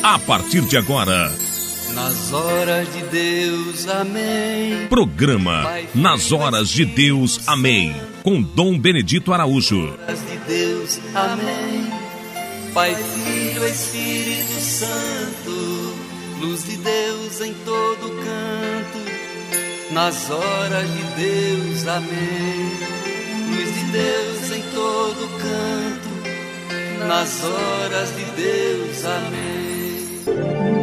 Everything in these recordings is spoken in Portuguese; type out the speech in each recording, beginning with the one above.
a partir de agora. Nas horas de Deus, amém. Programa Nas Horas de Deus, amém. Com Dom Benedito Araújo. Nas horas de Deus, amém. Pai, Filho, Espírito Santo, luz de Deus em todo canto. Nas horas de Deus, amém. Luz de Deus em todo canto. Nas horas de Deus, amém.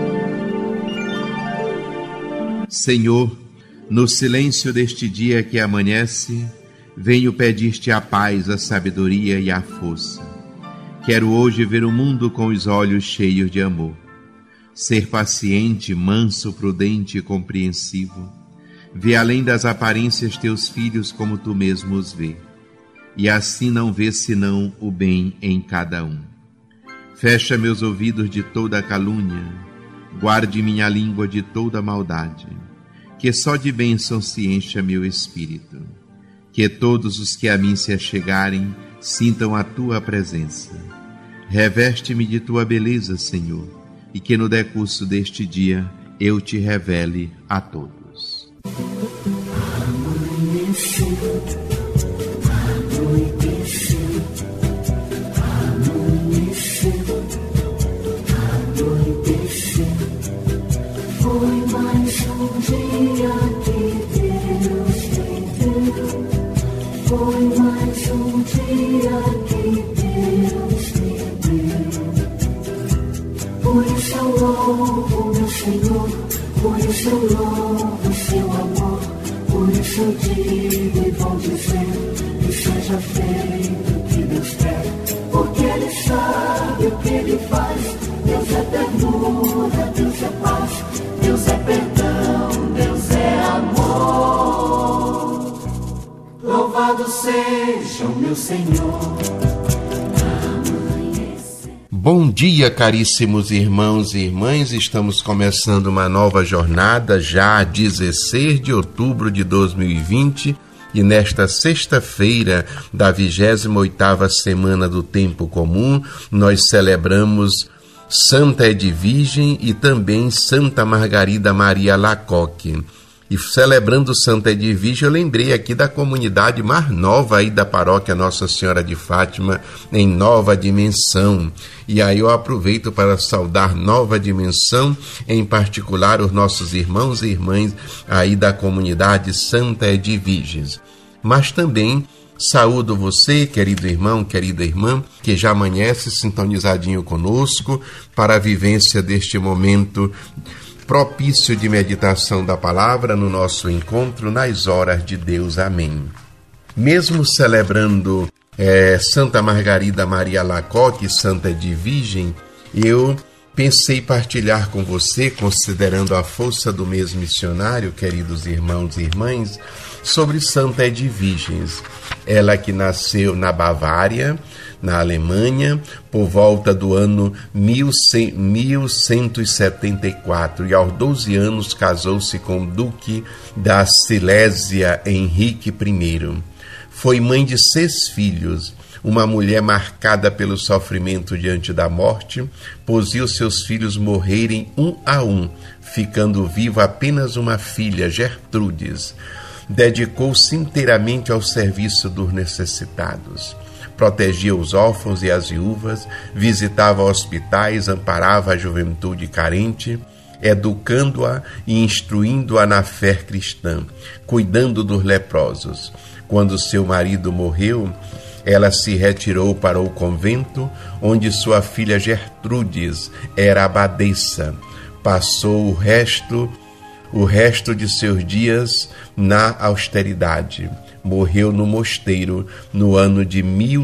Senhor, no silêncio deste dia que amanhece, venho pedir-te a paz, a sabedoria e a força. Quero hoje ver o mundo com os olhos cheios de amor. Ser paciente, manso, prudente e compreensivo. Ver além das aparências teus filhos como tu mesmo os vê. E assim não ver senão o bem em cada um. Fecha meus ouvidos de toda calúnia. Guarde minha língua de toda maldade. Que só de bênção se encha meu espírito. Que todos os que a mim se achegarem sintam a tua presença. Reveste-me de tua beleza, Senhor, e que no decurso deste dia eu te revele a todos. Foi mais um dia que Deus me deu. Foi mais um dia que Deus me deu. Por isso eu louvo meu Senhor, por isso eu louvo seu amor. Por isso eu digo e vou dizer que seja feito o que Deus quer. Porque Ele sabe o que Ele faz. Deus é ternura, Deus é paz. Deus é perdão, Deus é amor. Louvado seja o meu Senhor. Bom dia, caríssimos irmãos e irmãs. Estamos começando uma nova jornada, já 16 de outubro de 2020. E nesta sexta-feira da 28ª semana do Tempo Comum, nós celebramos Santa Edvigem e também Santa Margarida Maria Alacoque. E celebrando Santa Edvigem, eu lembrei aqui da comunidade mais nova aí da paróquia Nossa Senhora de Fátima, em Nova Dimensão. E aí eu aproveito para saudar Nova Dimensão, em particular os nossos irmãos e irmãs aí da comunidade Santa Edvigem. Mas também saúdo você, querido irmão, querida irmã, que já amanhece sintonizadinho conosco para a vivência deste momento propício de meditação da palavra no nosso encontro nas horas de Deus. Amém. Mesmo celebrando Santa Margarida Maria Alacoque e Santa Edvigem, eu pensei partilhar com você, considerando a força do mês missionário, queridos irmãos e irmãs, sobre Santa Edvigem. Ela que nasceu na Bavária, na Alemanha, por volta do ano 1174, e aos 12 anos casou-se com o Duque da Silésia, Henrique I. Foi mãe de 6 filhos, uma mulher marcada pelo sofrimento diante da morte, pois viu seus filhos morrerem um a um, ficando viva apenas uma filha, Gertrudes. Dedicou-se inteiramente ao serviço dos necessitados. Protegia os órfãos e as viúvas, visitava hospitais, amparava a juventude carente, educando-a e instruindo-a na fé cristã, cuidando dos leprosos. Quando seu marido morreu, ela se retirou para o convento, onde sua filha Gertrudes era abadesa. Passou o resto de seus dias na austeridade. Morreu no mosteiro no ano de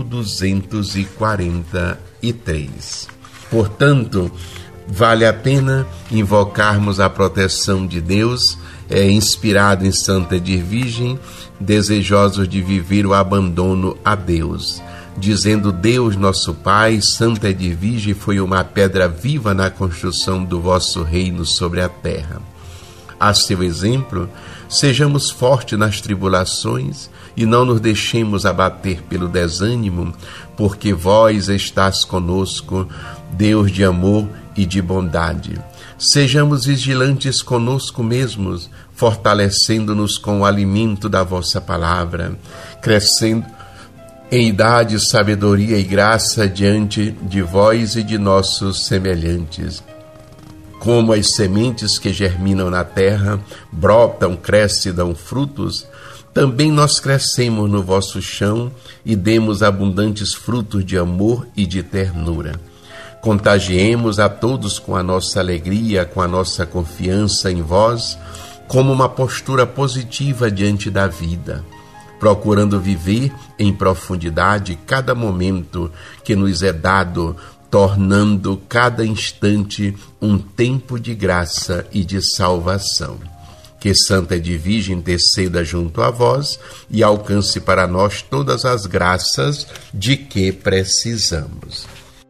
1243. Portanto, vale a pena invocarmos a proteção de Deus, inspirado em Santa Edvigem, desejosos de viver o abandono a Deus. Dizendo: Deus nosso Pai, Santa Edvigem foi uma pedra viva na construção do vosso reino sobre a terra. A seu exemplo, sejamos fortes nas tribulações e não nos deixemos abater pelo desânimo, porque vós estás conosco, Deus de amor, e de bondade. Sejamos vigilantes conosco mesmos, fortalecendo-nos com o alimento da vossa palavra, crescendo em idade, sabedoria e graça diante de vós e de nossos semelhantes. Como as sementes que germinam na terra, brotam, crescem e dão frutos, também nós crescemos no vosso chão e demos abundantes frutos de amor e de ternura. Contagiemos a todos com a nossa alegria, com a nossa confiança em vós, como uma postura positiva diante da vida, procurando viver em profundidade cada momento que nos é dado, tornando cada instante um tempo de graça e de salvação. Que Santa Edvige interceda junto a vós e alcance para nós todas as graças de que precisamos.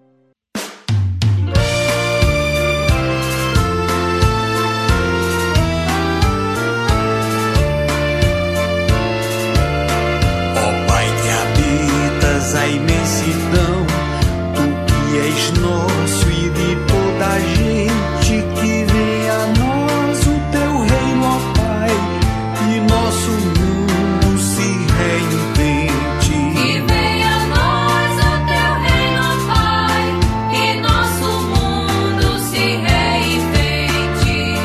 A imensidão, tu que és nosso e de toda a gente, que venha a nós o teu reino, ó Pai, e nosso mundo se reinvente. Que venha a nós o teu reino, ó Pai, e nosso mundo se reinvente.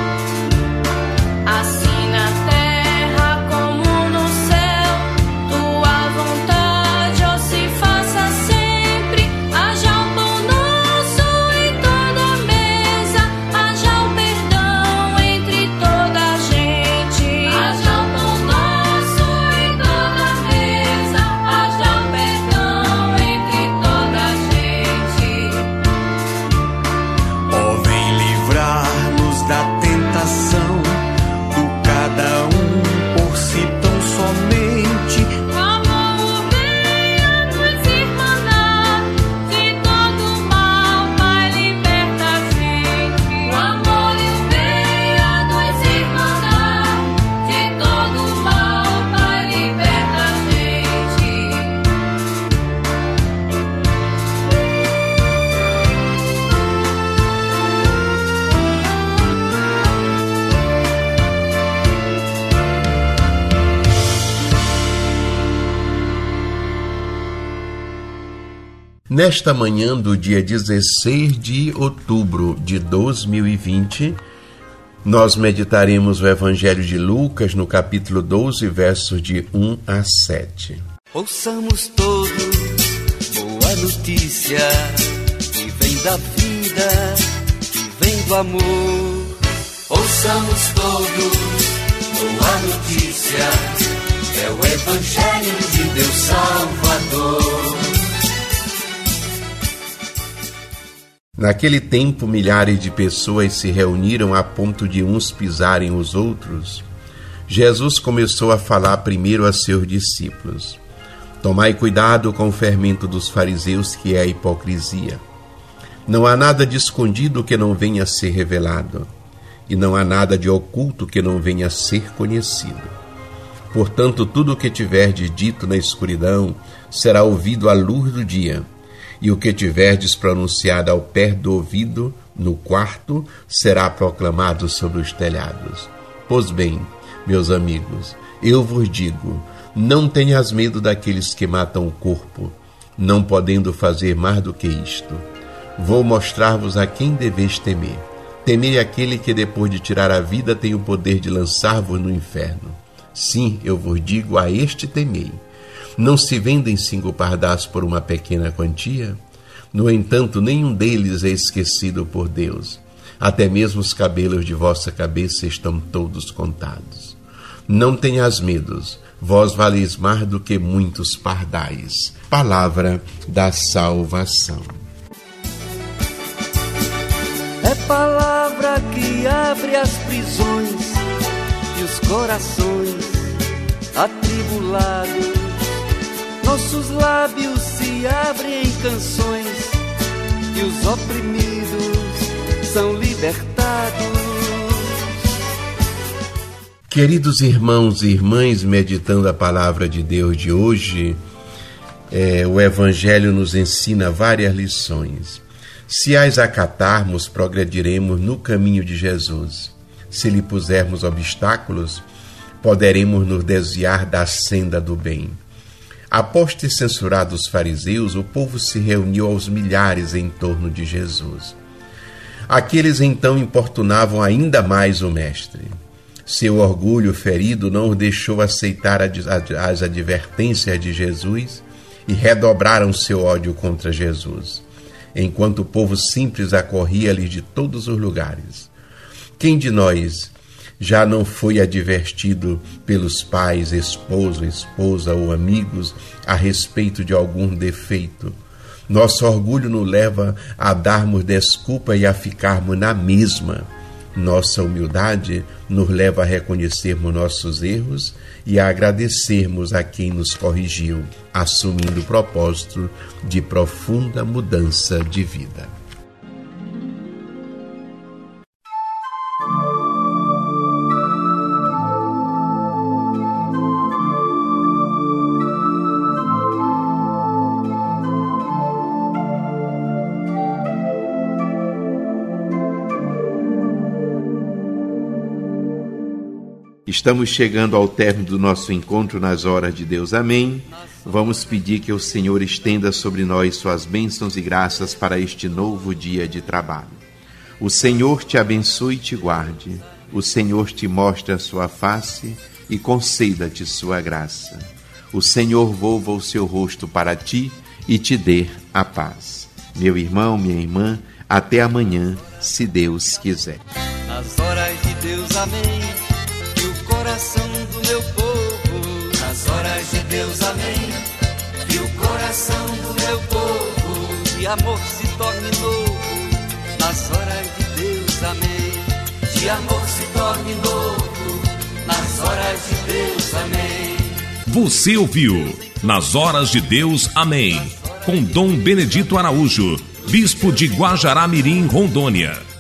Assim na terra como no céu, tua vontade se faça sempre, haja o pão nosso em toda a mesa, haja o perdão entre toda a gente. Haja o pão nosso em toda a mesa, haja o perdão entre toda a gente. Ó, vem livrar-nos da tentação, do cada um por si tão somente. Nesta manhã do dia 16 de outubro de 2020, nós meditaremos o Evangelho de Lucas no capítulo 12, versos de 1 a 7. Ouçamos todos boa notícia, que vem da vida, que vem do amor. Ouçamos todos boa notícia, é o Evangelho de Deus Salvador. Naquele tempo, milhares de pessoas se reuniram a ponto de uns pisarem os outros. Jesus começou a falar primeiro a seus discípulos: tomai cuidado com o fermento dos fariseus, que é a hipocrisia. Não há nada de escondido que não venha a ser revelado, e não há nada de oculto que não venha a ser conhecido. Portanto, tudo o que tiverdes dito na escuridão será ouvido à luz do dia, e o que tiverdes pronunciado ao pé do ouvido, no quarto, será proclamado sobre os telhados. Pois bem, meus amigos, eu vos digo, não tenhas medo daqueles que matam o corpo, não podendo fazer mais do que isto. Vou mostrar-vos a quem deveis temer. Temei aquele que, depois de tirar a vida, tem o poder de lançar-vos no inferno. Sim, eu vos digo, a este temei. Não se vendem 5 pardais por uma pequena quantia? No entanto, nenhum deles é esquecido por Deus. Até mesmo os cabelos de vossa cabeça estão todos contados. Não tenhas medos, vós valeis mais do que muitos pardais. Palavra da salvação. É palavra que abre as prisões e os corações atribulados. Nossos lábios se abrem em canções e os oprimidos são libertados. Queridos irmãos e irmãs, meditando a palavra de Deus de hoje, o Evangelho nos ensina várias lições. Se as acatarmos, progrediremos no caminho de Jesus. Se lhe pusermos obstáculos, poderemos nos desviar da senda do bem. Após ter censurado os fariseus, o povo se reuniu aos milhares em torno de Jesus. Aqueles então importunavam ainda mais o mestre. Seu orgulho ferido não o deixou aceitar as advertências de Jesus e redobraram seu ódio contra Jesus, enquanto o povo simples acorria-lhes de todos os lugares. Quem de nós já não foi advertido pelos pais, esposo, esposa ou amigos a respeito de algum defeito? Nosso orgulho nos leva a darmos desculpa e a ficarmos na mesma. Nossa humildade nos leva a reconhecermos nossos erros e a agradecermos a quem nos corrigiu, assumindo o propósito de profunda mudança de vida. Estamos chegando ao término do nosso encontro nas horas de Deus. Amém. Vamos pedir que o Senhor estenda sobre nós suas bênçãos e graças para este novo dia de trabalho. O Senhor te abençoe e te guarde. O Senhor te mostre a sua face e conceda-te sua graça. O Senhor volva o seu rosto para ti e te dê a paz. Meu irmão, minha irmã, até amanhã, se Deus quiser. Nas horas de Deus, amém. Que o coração do meu povo, nas horas de Deus, amém. Que o coração do meu povo de amor se torne novo. Nas horas de Deus, amém. De amor se torne novo. Nas horas de Deus, amém. Você ouviu Nas Horas de Deus, amém. Com Dom Benedito Araújo, Bispo de Guajará-Mirim, Rondônia.